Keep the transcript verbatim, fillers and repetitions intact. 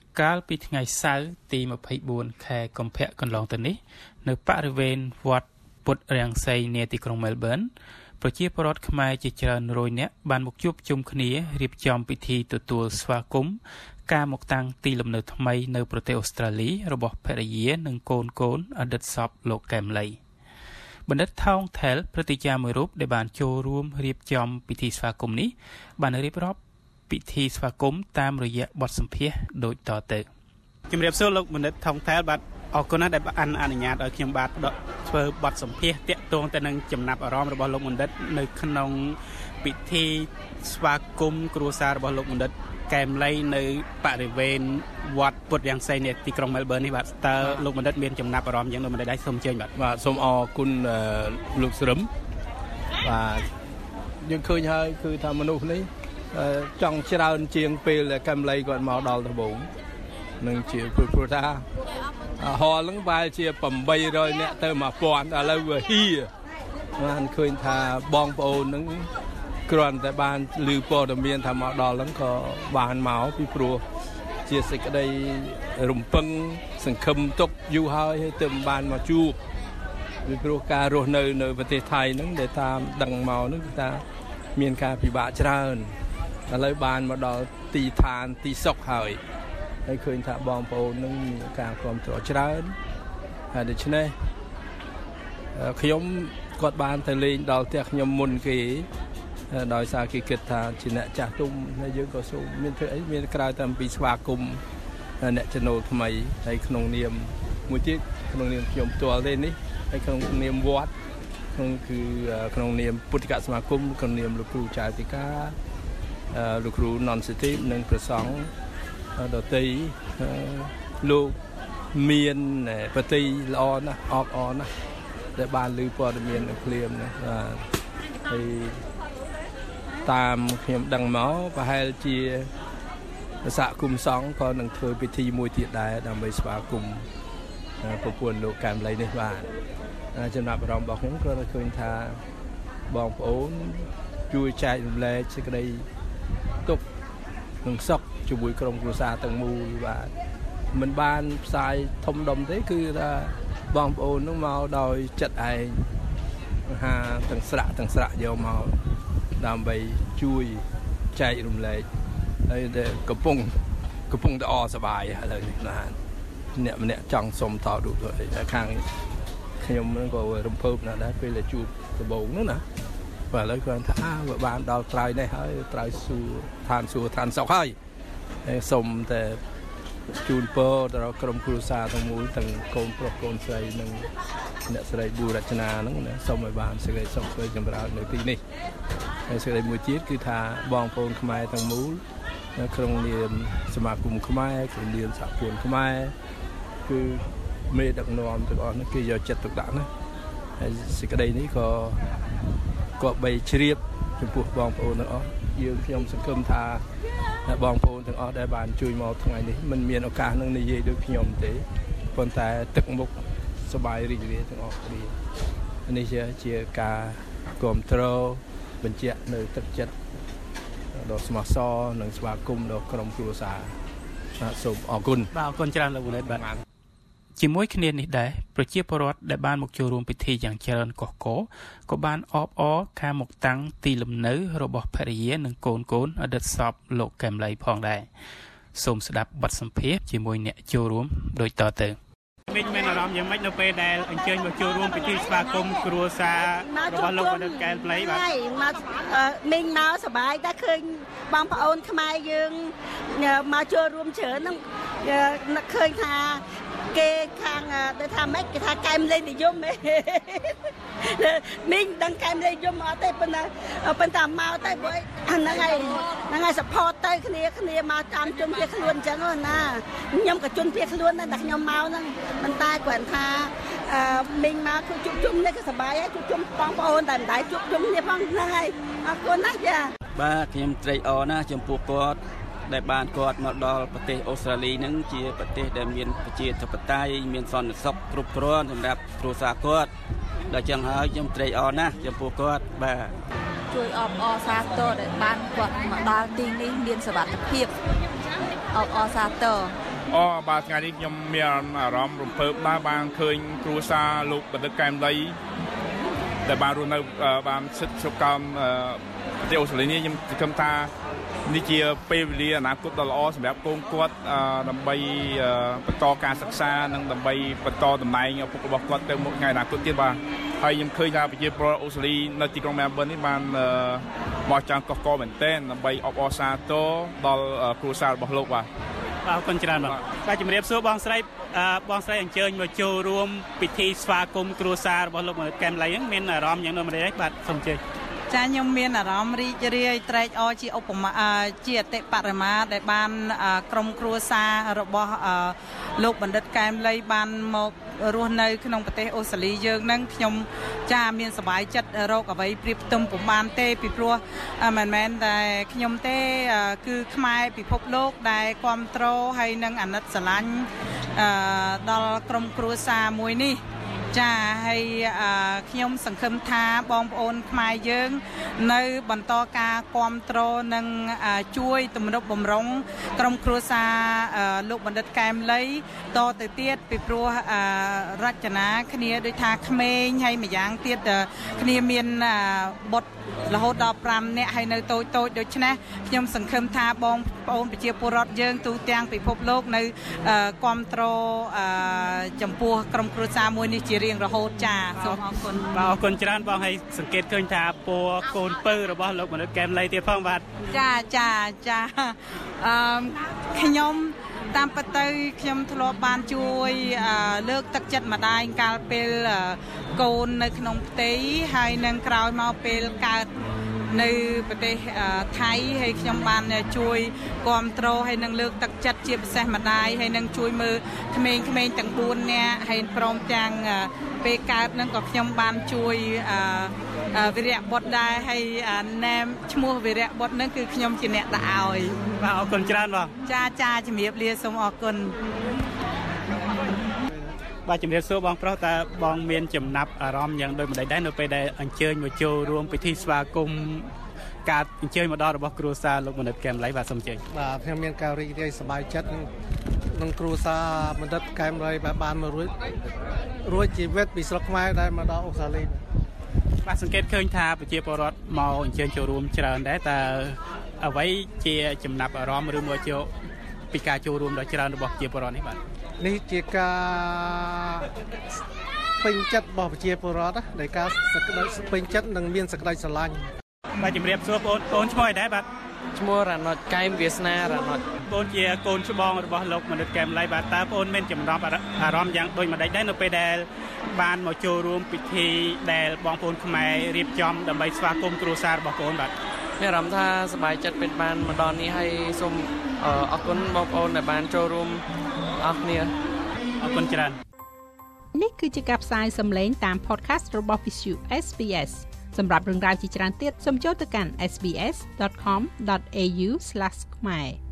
កាលពីថ្ងៃសៅរ៍ទីម្ភៃបួនខែកុម្ភៈកន្លងទៅនេះនៅបរិវេណវត្តពុទ្ធរាំងសីនាទីក្រុងមែលប៊នប្រជាពលរដ្ឋខ្មែរជាច្រើនរយនាក់បានមកជួបជុំគ្នារៀបចំពិធីទទួលស្វាគមន៍ការមកតាំងទីលំនៅថ្មីនៅប្រទេសអូស្ត្រាលីរបស់ភរិយានិងកូនកូនអតីតសពលោកកែមលីបណ្ឌិតថោងថែលព្រឹទ្ធាចារ្យមួយរូបដែលបានចូលរួមរៀបចំពិធីស្វាគមន៍នេះបានរៀបរាប់ពិធីស្វាគមន៍តាមរយៈបទសម្ភាសន៍ដូចតទៅជំរាបសួរលោកបណ្ឌិតថោងថែលបាទអរគុណណាស់ដែលបានអនុញ្ញាតឲ្យខ្ញុំបាទធ្វើបទសម្ភាសន៍តាក់ទងទៅនឹងចំណាប់អារម្មណ៍របស់លោកបណ្ឌិតនៅក្នុងពិធីស្វាគមន៍គ្រួសាររបស់លោកបណ្ឌិតកែមលីនៅបរិវេណវត្តពុទ្ធរាំងសីនៅទីក្រុងមែលប៊ននេះបាទតើលោកបណ្ឌិតមានចំណាប់អារម្មណ៍យ៉ាងដូចម្តេចដែរសូមអញ្ជើញបាទបាទសូមអរគុណលោកស្រឹមបាទយើងឃើញហើយគឺថាមនុស្សនេះចង់ច្រើនជាងពេលកែមលីគាត់មកដល់ដំបូងនឹងជាព្រោះថាហលហ្នឹងបែរជាeight hundredនាក់ទៅone thousandឥឡូវវាហៀបានឃើញថាបងប្អូនហ្នឹងគ្រាន់តែបានឮព័ត៌មានថាមកដល់ហ្នឹងក៏បានមកពីព្រោះជាសេចក្តីរំពឹងសង្ឃឹមទុកយូរហើយហើយទើបបានមកជួបពីព្រោះការរស់នៅនៅប្រទេសថៃហ្នឹងដែលតាមដឹងមកហ្នឹងគឺថាមានការពិបាកច្រើនឥឡូវបានមកដល់ទីឋានទីសុខហើយហើយឃើញថាបងប្អូននឹងមានការគាំទ្រច្រើនហើយដូច្នេះខ្ញុំគាត់បានទៅលេងដល់ផ្ទះខ្ញុំមុនគេដោយសារគេគិតថាជាអ្នកចាស់ទុំហើយយើងក៏សូមមានធ្វើអីមានក្រៅតែអំពីស្វាគមន៍អ្នកចំណូលថ្មីហើយក្នុងនាមមួយទៀតក្នុងនាមខ្ញុំផ្ទាល់ទេនេះហើយក្នុងនាមវត្តក្នុងគឺក្នុងនាមពុទ្ធិកសមាគមក្នុងនាមលោកគ្រូចៅតិកាលោកគ្រូននសិទ្ធិនិងព្រះសង្ឃដតីលោកមានប្រតិល្អណាស់អបអរណាស់ដែលបានឮព័ត៌មាននៅភ្លាមណាបាទហើយតាមខ្ញុំដឹងមកប្រហែលជាសហគមន៍សង្ឃក៏នឹងធ្វើពិធីមួយទៀតដែរដើម្បីស្វាគមន៍ប្រពន្ធលោកកែមលីនេះបាទចំណាប់អារម្មណ៍របស់ខ្ញុំក៏ឃើញថាបងប្អូនជួយចែករំលែកសេចក្តីទុក្ខនិងសុខជាមួយក្រុមគ្រួសារទាំងមូលបាទមិនបានផ្សាយធំដុំទេគឺថាបងប្អូននឹងមកដោយចិត្តឯងមហាទាំងស្រាក់ទាំងស្រាក់យកមកដើម្បីជួយចែករំលែកហើយដែលកំពុងកំពុងតែអសប្បាយឥឡូវនេះណាអ្នកម្នាក់ចង់សុំថតរូបទៅខាងខ្ញុំនឹងក៏រំភើបណាស់ដែរពេលដែលជួបដំបូងនោះណាបាទឥឡូវគាត់ថាបើបានដល់ត្រៃនេះហើយត្រៃសួរឋានសួរឋានសុខហើយហើយសូមតែជូនពរដល់ក្រុមគ្រួសារទាំងមូលទាំងកូនប្រុសកូនស្រីនិងអ្នកស្រីឌូរចនាហ្នឹងណាសូមឲ្យបានសេចក្តីសុខស្រួលចម្រើននៅទីនេះហើយសេចក្តីមួយទៀតគឺថាបងប្អូនខ្មែរទាំងមូលនៅក្នុងនាមសមាគមខ្មែរក្នុងនាមសហព័ន្ធខ្មែរគឺមេដឹកនាំទាំងអស់នេះគេយកចិត្តទុកដាក់ណាហើយសេចក្តីនេះក៏ក៏បីជ្រាបចំពោះបងប្អូនទាំងអស់យើងខ្ញុំសង្ឃឹមថាបងប្អូនទាំងអស់ដែលបានជួយមកថ្ងៃនេះមិនមានឱកាសនឹងនិយាយដូចខ្ញុំទេប៉ុន្តែទឹកមុខសប្បាយរីករាយទាំងអស់គ្នានេះជាជាការគាំទ្របញ្ជាក់នៅទឹកចិត្តដ៏ស្មោះសរនិងស្វាគមន៍ដល់ក្រុមគ្រួសារសូមអរគុណបាទអរគុណច្រើនលោកបណ្ឌិតបាទជាមួយគ្នានេះដែរប្រជាពលរដ្ឋដែលបានមកចូលរួមពិធីយ៉ាងច្រើនកុះករក៏បានអបអរការមកតាំងទីលំនៅរបស់ភរិយានិងកូនកូនអតីតសពលោកកែមលីផងដែរសូមស្ដាប់បទសម្ភាសន៍ជាមួយអ្នកចូលរួមដូចតទៅមិញមានអារម្មណ៍យ៉ាងម៉េចនៅពេលដែលអញ្ជើញមកចូលរួមពិធីស្វាគមន៍គ្រួសាររបស់លោកបណ្ឌិតកែមលីបាទមកមិញមកសប្បាយតែឃើញបងប្អូនខ្មែរយើងមកចូលរួមច្រើនហ្នឹងឃើញថាគេខាងទៅថាម៉េចគេថាកែមលីនិយមហ៎មីងដឹងកែមលីនិយមអត់ទេប៉ុន្តែប៉ុន្តែមកទៅបើហ្នឹងហើយហ្នឹងហើយ support ទៅគ្នាគ្នាមកតាមជុំជាខ្លួនអញ្ចឹងណាខ្ញុំក៏ជុំជាខ្លួនដែរតែខ្ញុំមកហ្នឹងប៉ុន្តែគាត់ថាមីងមកគឺជួបជុំនេះក៏សប្បាយហើយជួបជុំបងប្អូនតែមិនដែរជួបជុំគ្នាផងហ្នឹងហើយអរគុណណាស់ចាបាទខ្ញុំត្រេកអរណាស់ចំពោះគាត់ដែលបានគាត់មកដល់ប្រទេសអូស្ត្រាលីហ្នឹងជាប្រទេសដែលមានប្រជាធិបតេយ្យមានសន្តិសុខគ្រប់គ្រាន់សម្រាប់គ្រួសារគាត់ដល់ចឹងហើយខ្ញុំត្រេកអរណាស់ចំពោះគាត់បាទជួយអបអរសាទរដែលបានគាត់មកដល់ទីនេះមានសុវត្ថិភាពអបអរសាទរអូបាទថ្ងៃនេះខ្ញុំមានអារម្មណ៍រំភើបដែរបានឃើញគ្រួសារលោកបណ្ឌិតកែមលីដែលបានរស់នៅបានសិទ្ធិសុខកម្មប្រទេសអូស្ត្រាលីនេះខ្ញុំគិតថានេះជាពេលវេលាអនាគតដ៏ល្អសម្រាប់កូនគាត់ដើម្បីបន្តការសិក្សានិងដើម្បីបន្តតំណែងឪពុករបស់គាត់ទៅមុខថ្ងៃអនាគតទៀតបាទហើយខ្ញុំឃើញថាប្រជាពលរដ្ឋអូស្ត្រាលីនៅទីក្រុងមែលប៊ននេះបានមកចាំកកកមែនទែនដើម្បីអបអរសាទរដល់គ្រួសាររបស់លោកបាទបាទអរគុណច្រើនបាទបាទជំរាបសួរបងស្រីបងស្រីអញ្ជើញមកចូលរួមពិធីស្វាគមន៍គ្រួសាររបស់លោកបណ្ឌិតកែមលីហ្នឹងមានអារម្មណ៍យ៉ាងដូចម្តេចទេបាទសូមអញ្ជើញចាខ្ញុំមានអារម្មណ៍រីករាយត្រេកអរជាឧបមាជាអតិបរមាដែលបានក្រុមគ្រួសាររបស់លោកបណ្ឌិតកែមលីបានមករស់នៅក្នុងប្រទេសអូស្ត្រាលីយើងហ្នឹងខ្ញុំចាមានសប្បាយចិត្តរកអ្វីប្រៀបផ្ទឹមពុំបានទេពីព្រោះមិនមែនតែខ្ញុំទេគឺខ្មែរពិភពលោកដែលគ្រប់គ្រងហើយនឹងអាណិតស្រឡាញ់ដល់ក្រុមគ្រួសារមួយនេះចាហើយខ្ញុំសង្ឃឹមថាបងប្អូនខ្មែរយើងនៅបន្តការគ្រប់គ្រងនិងជួយទំនុកបម្រុងក្រុមគ្រួសារលោកបណ្ឌិតកែមលីតទៅទៀតពីព្រោះរចនាគ្នាដូចថាក្មេងហើយម្យ៉ាងទៀតគ្នាមានបុត្ររហូតដល់ប្រាំនាក់ហើយនៅតូចតូចដូច្នេះខ្ញុំសង្ឃឹមថាបងប្អូនប្រជាពលរដ្ឋយើងទូទាំងពិភពលោកនៅគ្រប់គ្រងចំពោះក្រុមគ្រួសារមួយនេះជារៀងរហូតចាសូមអរគុណបាទអរគុណច្រើនបងហើយសង្កេតឃើញថាពណ៌កូនពៅរបស់លោកបណ្ឌិតកែមលីទៀតផងបាទចាចាចាអឺខ្ញុំតាមពិតទៅខ្ញុំធ្លាប់បានជួយលើកទឹកចិត្តម្ដាយកាលពេលកូននៅក្នុងផ្ទៃហើយនឹងក្រោយមកពេលកើតនៅប្រទេសថៃហើយខ្ញុំបានជួយគ្រប់គ្រងហើយនឹងលើកទឹកចិត្តជាពិសេសម្ដាយហើយនឹងជួយមើលក្មេងៗទាំងបួននាក់ហើយព្រមទាំងពេលកើតនឹងក៏ខ្ញុំបានជួយវីរៈបុត្រដែរហើយណែមឈ្មោះវីរៈបុត្រនឹងគឺខ្ញុំជាអ្នកដាក់ឲ្យបាទអរគុណច្រើនបងចាចាជំរាបលាសូមអរគុណបាទជំរាបសួរបងប្រុសតើបងមានចំណាប់អារម្មណ៍យ៉ាងដូចម្តេចដែរនៅពេលដែលអញ្ជើញមកចូលរួមពិធីស្វាគមន៍ការអញ្ជើញមកដល់របស់គ្រួសារលោកបណ្ឌិតកែមលីបាទសូមអញ្ជើញបាទខ្ញុំមានការរីករាយសប្បាយចិត្តនឹងនឹងគ្រួសារបណ្ឌិតកែមលីបានមករួចរួចជីវិតពីស្រុកខ្មែរដែលមកដល់អូស្ត្រាលីបាទសង្កេតឃើញថាប្រជាពលរដ្ឋមកអញ្ជើញចូលរួមច្រើនដែរតើអ្វីជាចំណាប់អារម្មណ៍ឬមកចូលពីការចូលរួមដ៏ច្រើនរបស់ប្រជាពលរដ្ឋនេះបាទនេះជាការពេញចិត្តរបស់ប្រជាពលរដ្ឋដែលការសក្តិពេញចិត្តនិងមានសក្តិស្រឡាញ់បាទជំរាបសួរបងប្អូនឈ្មោះអីដែរបាទឈ្មោះរណុចកែមវាសនារណុចបងជាកូនច្បងរបស់លោកបណ្ឌិតកែមលីបាទតើបងមានចំណាប់អារម្មណ៍យ៉ាងដូចម្តេចដែរនៅពេលដែលបានមកចូលរួមពិធីដែលបងប្អូនខ្មែររៀបចំដើម្បីស្វាគមន៍គ្រួសាររបស់បងបាទមានអារម្មណ៍ថាសប្បាយចិត្តពេលបានមកដល់នេះហើយសូមអរគុណបងប្អូនដែលបានចូលរួមអរគ្នាអរគុណច្រើននេះគឺជាការផ្សាយសំឡេងតាម podcast របស់ Visu เอส บี เอส សម្រាប់រឿងរ៉ាវជាច្រើនទៀតសូមចូលទៅកាន់ เอส บี เอส ดอท คอม ดอท เอ ยู ស្លាស ខ្មែរ